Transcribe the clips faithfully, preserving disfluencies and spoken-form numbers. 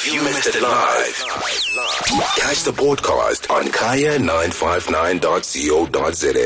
If you missed it live, catch the podcast on kaya nine five nine dot co dot za.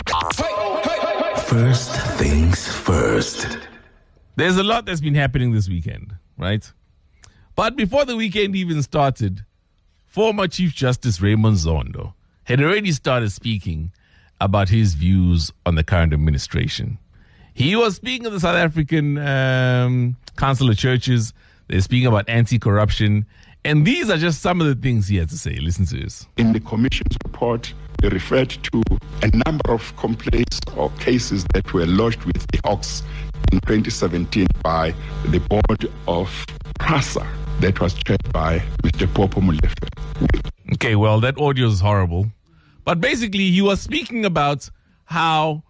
First things first. There's a lot that's been happening this weekend, right? But before the weekend even started, former Chief Justice Raymond Zondo had already started speaking about his views on the current administration. He was speaking of the South African um, Council of Churches. They're speaking about anti-corruption. And these are just some of the things he had to say. Listen to this. In the Commission's report, they referred to a number of complaints or cases that were lodged with the Hawks in twenty seventeen by the board of PRASA that was chaired by Mister Popo Molefe. Okay, well, that audio is horrible. But basically, he was speaking about how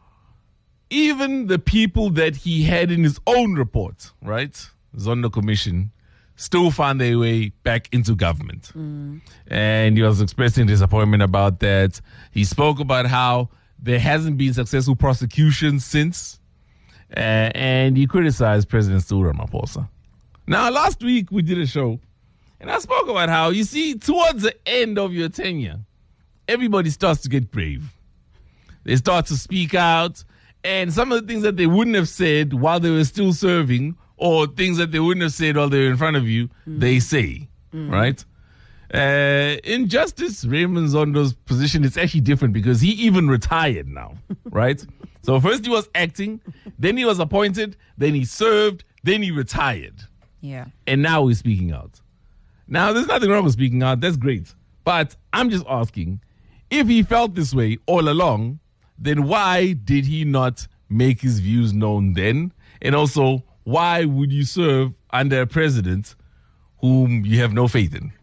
even the people that he had in his own report, right, Zondo Commission, still found their way back into government. Mm. And he was expressing disappointment about that. He spoke about how there hasn't been successful prosecution since. Uh, and he criticized President Cyril Ramaphosa. Now, last week we did a show, and I spoke about how, you see, towards the end of your tenure, everybody starts to get brave. They start to speak out, and some of the things that they wouldn't have said while they were still serving, or things that they wouldn't have said while they were in front of you, mm. they say, mm. right? Uh, in Justice Raymond Zondo's position, it's actually different because he even retired now, right? So first he was acting, then he was appointed, then he served, then he retired. Yeah. And now he's speaking out. Now, there's nothing wrong with speaking out. That's great. But I'm just asking, if he felt this way all along, then why did he not make his views known then? And also, why would you serve under a president whom you have no faith in?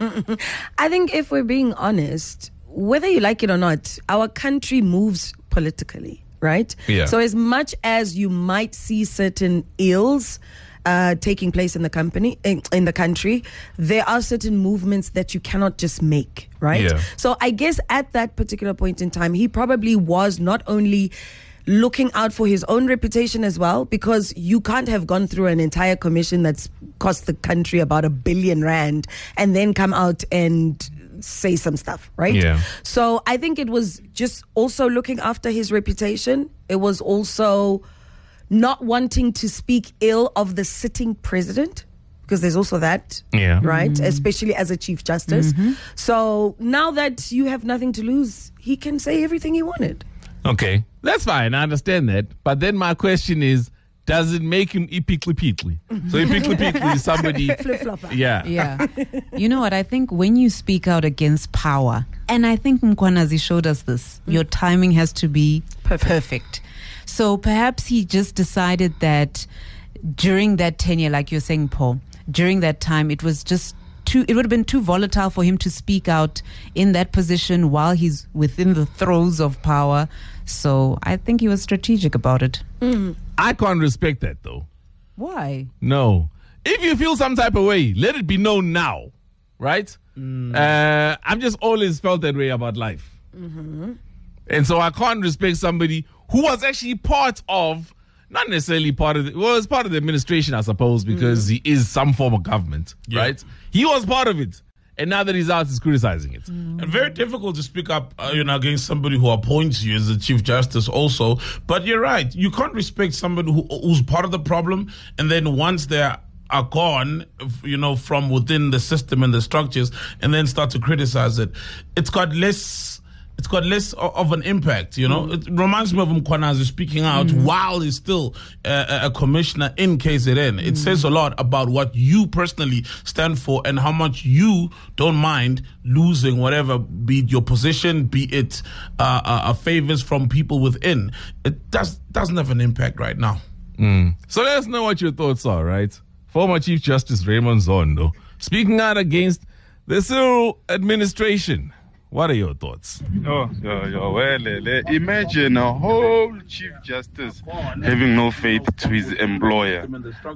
I think if we're being honest, whether you like it or not, our country moves politically, right? Yeah. So as much as you might see certain ills uh, taking place in the company, in, in the country, there are certain movements that you cannot just make, right? Yeah. So I guess at that particular point in time, he probably was not only looking out for his own reputation as well, because you can't have gone through an entire commission that's cost the country about a billion rand and then come out and say some stuff, right? Yeah. So I think it was just also looking after his reputation. It was also not wanting to speak ill of the sitting president, because there's also that, yeah, right? Mm-hmm. Especially as a Chief Justice. Mm-hmm. So now that you have nothing to lose, he can say everything he wanted. Okay, that's fine. I understand that. But then my question is, does it make him ipikli-pikli? So ipikli-pikli is somebody... Flip-flopper. Yeah. Yeah. You know what? I think when you speak out against power, and I think Mkwanazi showed us this, mm. your timing has to be perfect. perfect. So perhaps he just decided that during that tenure, like you're saying, Paul, during that time, it was just too, it would have been too volatile for him to speak out in that position while he's within the throes of power. So I think he was strategic about it. Mm. I can't respect that, though. Why? No. If you feel some type of way, let it be known now, right? Mm. Uh, I've just always felt that way about life. Mm-hmm. And so I can't respect somebody who was actually part of, not necessarily part of, the, well, it's part of the administration, I suppose, because mm. he is some form of government, yeah. right? He was part of it. And now that he's out, he's criticizing it. Mm. And very difficult to speak up, uh, you know, against somebody who appoints you as the Chief Justice also. But you're right. You can't respect somebody who, who's part of the problem, and then once they're are gone, you know, from within the system and the structures, and then start to criticize it. It's got less... It's got less of an impact, you know. Mm. It reminds me of Mkwanazi speaking out mm. while he's still uh, a commissioner in K Z N. It mm. says a lot about what you personally stand for and how much you don't mind losing whatever, be it your position, be it uh, uh, favors from people within. It does, doesn't have an impact right now. Mm. So let us know what your thoughts are, right? Former Chief Justice Raymond Zondo speaking out against the Cyril administration. What are your thoughts? Oh, yo, yo, well, imagine a whole Chief Justice having no faith to his employer.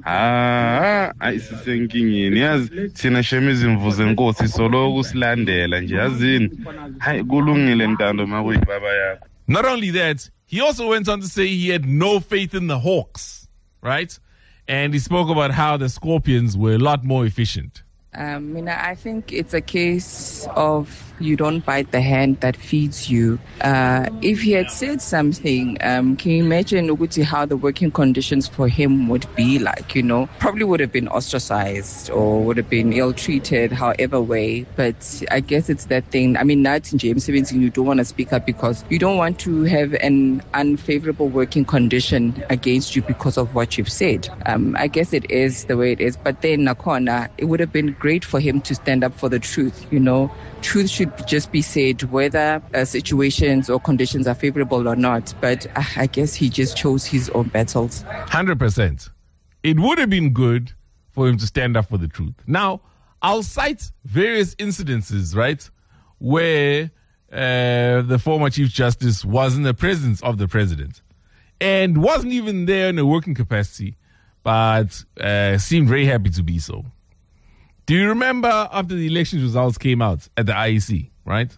Ah, ayisisenkingini yazi thina shemizi mvuze inkosi soloku silandela nje yazini. Hayi kulungile ntando makuyibaba yakho. Not only that, he also went on to say he had no faith in the Hawks, right? And he spoke about how the Scorpions were a lot more efficient. Um, you know, I think it's a case of you don't bite the hand that feeds you. Uh, if he had said something, um, can you imagine Uguti, how the working conditions for him would be like, you know? Probably would have been ostracized or would have been ill-treated, however way. But I guess it's that thing. I mean, not in James seventeen, you don't want to speak up because you don't want to have an unfavorable working condition against you because of what you've said. Um, I guess it is the way it is. But then, Nakona, it would have been great for him to stand up for the truth, you know? Truth should just be said, whether uh, situations or conditions are favorable or not. But uh, I guess he just chose his own battles. one hundred percent. It would have been good for him to stand up for the truth. Now, I'll cite various incidences, right, where uh, the former Chief Justice was in the presence of the president and wasn't even there in a working capacity, but uh, seemed very happy to be so. Do you remember after the election results came out at the I E C, right?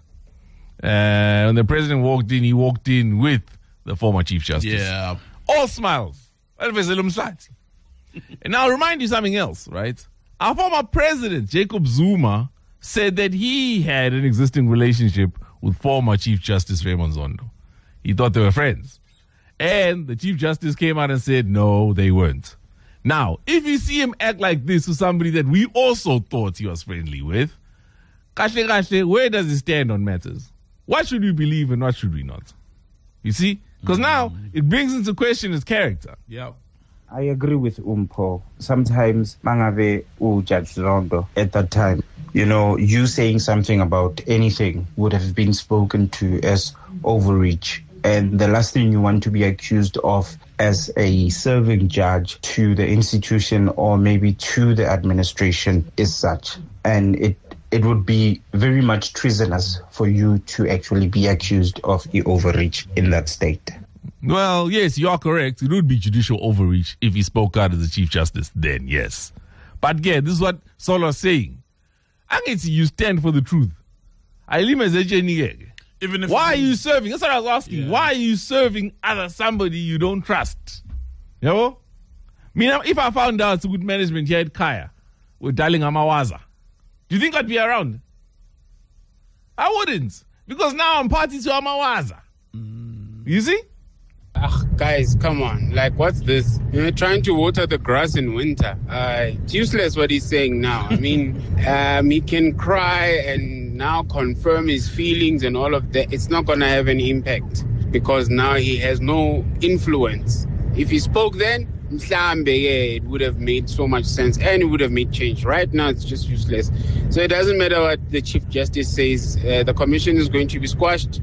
Uh, when the president walked in, he walked in with the former Chief Justice. Yeah. All smiles. And now I'll remind you something else, right? Our former president, Jacob Zuma, said that he had an existing relationship with former Chief Justice Raymond Zondo. He thought they were friends. And the Chief Justice came out and said, no, they weren't. Now, if you see him act like this to somebody that we also thought he was friendly with, kashle kashle, where does he stand on matters? What should we believe and what should we not? You see? Because now it brings into question his character. Yeah. I agree with Umpo. Sometimes Mangave U Judge Zondo at that time, you know, you saying something about anything would have been spoken to as overreach. And the last thing you want to be accused of as a serving judge to the institution or maybe to the administration is such. And it it would be very much treasonous for you to actually be accused of the overreach in that state. Well, yes, you are correct. It would be judicial overreach if he spoke out as the Chief Justice then, yes. But yeah, this is what Solo's saying. I get you stand for the truth. I Even if Why are you serving? That's what I was asking. Yeah. Why are you serving other somebody you don't trust? You know? I mean, if I found out good management here at Kaya with Darling Amawaza, do you think I'd be around? I wouldn't. Because now I'm party to Amawaza. Mm. You see? Ah, guys, come on. Like, what's this? You're trying to water the grass in winter. Uh, it's useless what he's saying now. I mean, um, he can cry and now confirm his feelings and all of that. It's not going to have any impact because now he has no influence. If he spoke then, it would have made so much sense and it would have made change. Right now, it's just useless. So it doesn't matter what the Chief Justice says. Uh, the commission is going to be squashed.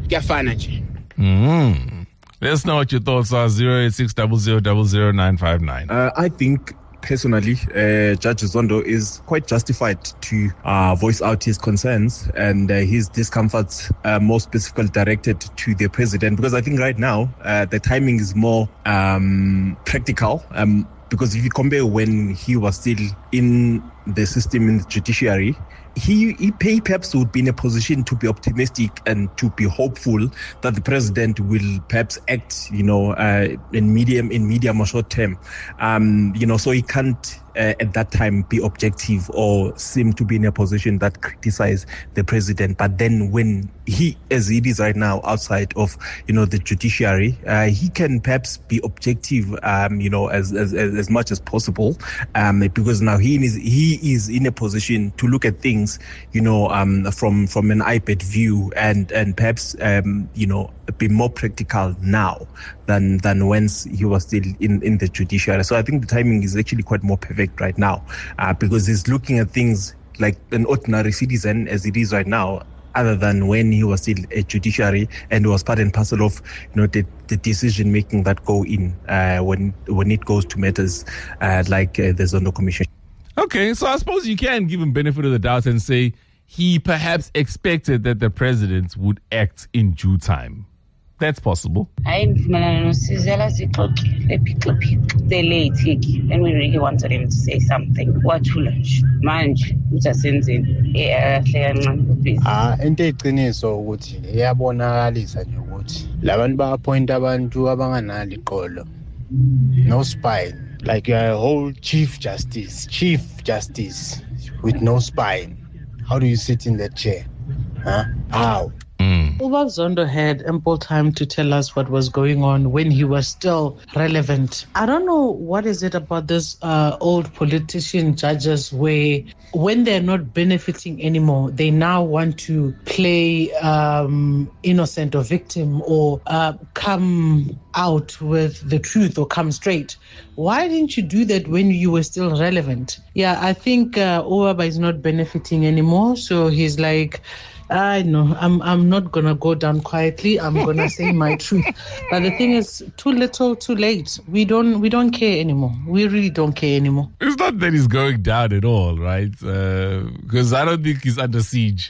Mm-hmm. Let us know what your thoughts are. zero eight six zero zero zero zero nine five nine. Uh, I think personally, uh, Judge Zondo is quite justified to uh, voice out his concerns and uh, his discomforts, uh, more specifically directed to the president, because I think right now uh, the timing is more um, practical. Um, because if you compare when he was still in the system, in the judiciary, He, he perhaps would be in a position to be optimistic and to be hopeful that the president will perhaps act, you know, uh, in medium, in medium or short term. Um, you know, so he can't uh, at that time be objective or seem to be in a position that criticize the president. But then when he, as it is right now, outside of, you know, the judiciary, uh, he can perhaps be objective, um, you know, as, as, as much as possible, um, because now he is, he is in a position to look at things, you know, um, from, from an iPad view and, and perhaps, um, you know, be more practical now than, than when he was still in, in the judiciary. So I think the timing is actually quite more perfect right now, uh, because he's looking at things like an ordinary citizen as it is right now, other than when he was still a judiciary and was part and parcel of, you know, the, the decision making that go in uh, when when it goes to matters uh, like uh, the Zondo Commission. Okay, so I suppose you can give him benefit of the doubt and say he perhaps expected that the president would act in due time. That's possible. Then we really wanted him to say something. What lunch? Manje, utasenzeni. Ah, into eqiniso ukuthi iyabonakalisa nje ukuthi labantu ba-appoint abantu abanganalo iqolo. No spine. Like you're a whole chief justice, chief justice. with no spine. How do you sit in that chair? Huh? How? Ubaba Zondo had ample time to tell us what was going on when he was still relevant. I don't know what is it about this uh, old politician judges where when they're not benefiting anymore, they now want to play um, innocent or victim or uh, come out with the truth or come straight. Why didn't you do that when you were still relevant? Yeah, I think uh, Ubaba is not benefiting anymore, so he's like, I know, I'm I'm not going to go down quietly. I'm going to say my truth. But the thing is, too little, too late. We don't we don't care anymore. We really don't care anymore. It's not that he's going down at all, right? Because uh, I don't think he's under siege.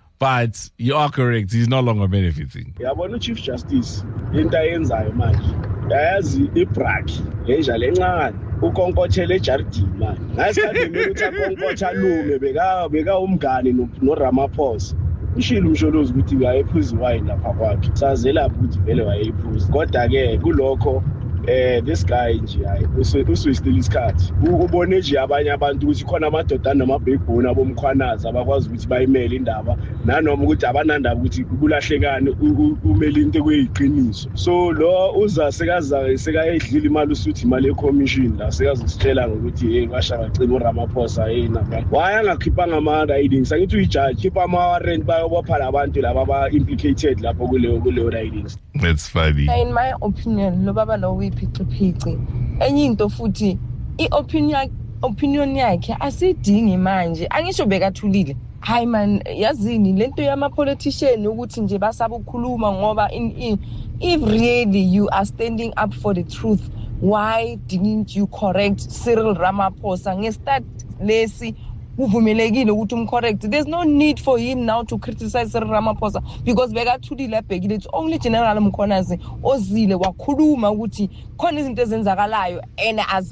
But you are correct. He's no longer benefiting. Yabona Chief Justice into ayenzayo manje. Yayazi ibraki leja lencane ukonkothele ejardini manje. Ngasikhathi ukuthi akonkothela lume beka beka umngane no Ramaphosa. Ushilo umsholozi ukuthi uyayiphuza wine lapha kwakhe. Sazela ukuthi vele wayiphuza. Kodwa ke kulokho eh this guy nje hayi uswisile isikhathi. Ubone nje abanye abantu ukuthi khona amadoda namabhebhona bomkhwanaza abakwazi ukuthi bayimele indaba nanoma ukuthi abanandaba ukuthi kulahlekane umeli into kweyiqiniso. So lo uza sekaza sekayedlila imali usuthi imali ye-commission la sekazositshela ngokuthi hey basha bacela uRamaphosa hey namba. Why angakhiphanga ama writings? Angithi uyijudge khipha ama warrant bayobopha labantu laba aba implicated lapho kuleyo kuleyo writings. That's funny. In my opinion, lo baba lo uyiphiqiphiqi. Enye into futhi i-opinion opinion yakhe asidingi manje. Angisho bekathulile. Hayi man, yazini lento yama politician ukuthi nje basaba ukukhuluma ngoba in, in if really you are standing up for the truth, why didn't you correct Cyril Ramaphosa ngestart lesi uvumelekile ukuthi umcorrect? There's no need for him now to criticize Cyril Ramaphosa because bekathulile abhekile. It's only General Mkhwanazi ozile wakhuluma ukuthi khona izinto ezenzakalayo and as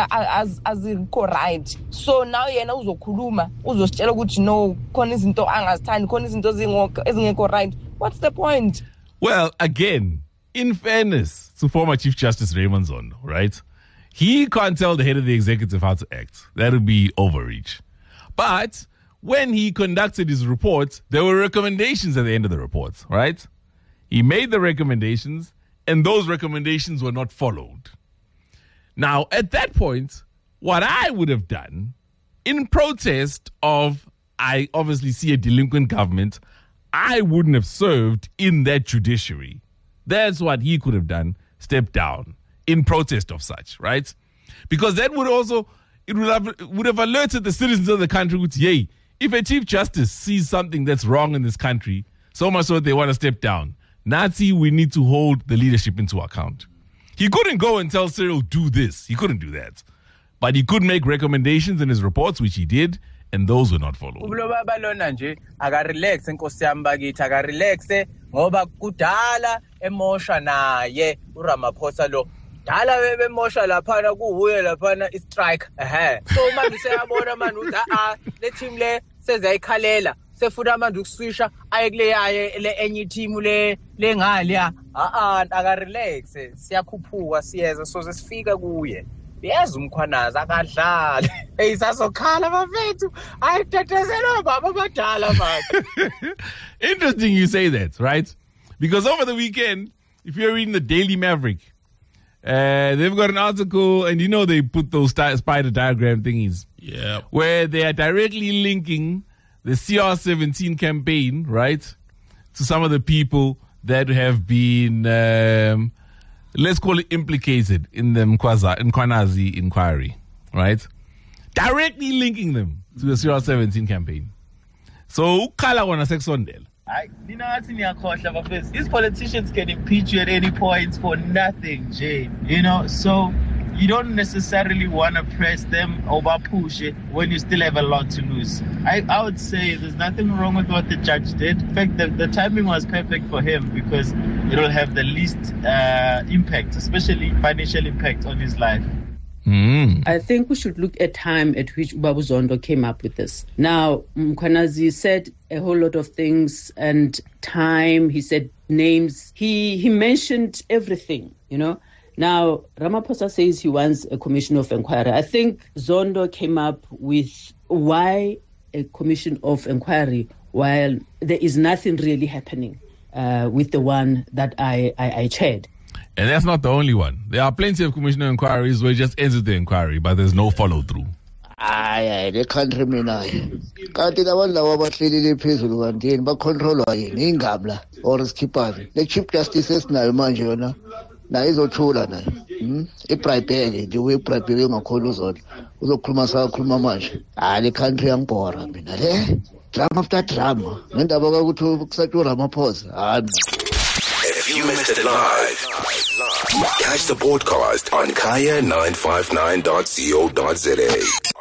as as right. So now yena uzokhuluma uzositshela ukuthi no khona izinto angazithandi khona izinto ezingekho right. What's the point? Well, again, in fairness to former Chief Justice Raymond Zondo, right? He can't tell the head of the executive how to act. That would be overreach. But when he conducted his report, there were recommendations at the end of the report, right? He made the recommendations, and those recommendations were not followed. Now, at that point, what I would have done, in protest of, I obviously see a delinquent government, I wouldn't have served in that judiciary. That's what he could have done, step down in protest of such, right? Because that would also, it would have, would have alerted the citizens of the country with, yay, if a Chief Justice sees something that's wrong in this country, so much so they want to step down, Nazi, we need to hold the leadership into account. He couldn't go and tell Cyril, do this. He couldn't do that. But he could make recommendations in his reports, which he did, and those were not followed. Ubaba lona nje aka relax enkosi yami bakithi aka relax ngoba kudala emosha naye uRamaphosa lo dala bebemosha lapha kuhuye lapha istrike ehe so manje seyabona manje uthi a le team le sezayikhalela sefuna manje ukuswisha aye kule yaye le enye team le lengali a a aka relax siyakhuphuka siyeza so sesifika kuye. Yes, umkhwanazi akadlala. Eyisasokhala bafethu. Ayitetezela baba badala manje. Interesting you say that, right? Because over the weekend, if you're reading the Daily Maverick, uh, they've got an article, and you know they put those sti- spider diagram thingies. Yeah. Where they are directly linking the C R seventeen campaign, right, to some of the people that have been... Um, let's call it implicated in the Mkhwanazi inquiry, right? Directly linking them to the C R seventeen campaign. So, ukhala wana sekusondela. I, you know, these politicians can impeach you at any point for nothing, Jay. You know, so you don't necessarily want to press them or push it when you still have a lot to lose. I, I would say there's nothing wrong with what the judge did. In fact, the, the timing was perfect for him because it will have the least uh, impact, especially financial impact on his life. Mm. I think we should look at time at which Ubaba Zondo came up with this. Now, Mkhwanazi said a whole lot of things and time, he said names, he, he mentioned everything, you know. Now, Ramaphosa says he wants a commission of inquiry. I think Zondo came up with why a commission of inquiry while there is nothing really happening uh, with the one that I, I, I chaired. And that's not the only one. There are plenty of commission of inquiries where it just ends with the inquiry, but there's no follow-through. Aye, aye, the country mina kanti labantu laba abahlelile phezulu kantini bacontrolwa yini ingabla or isikhipani le chief justice esinayo manje yona na izothula nayo ibribele nje uyibribele ngakhona uzona uzokhuluma sakhuluma manje hayi le country yangibhora mina le drama after drama ngendaba ukuthi kusathu Ramaphosa hayi. If you missed it live, catch the podcast on kaya nine five nine dot co dot za.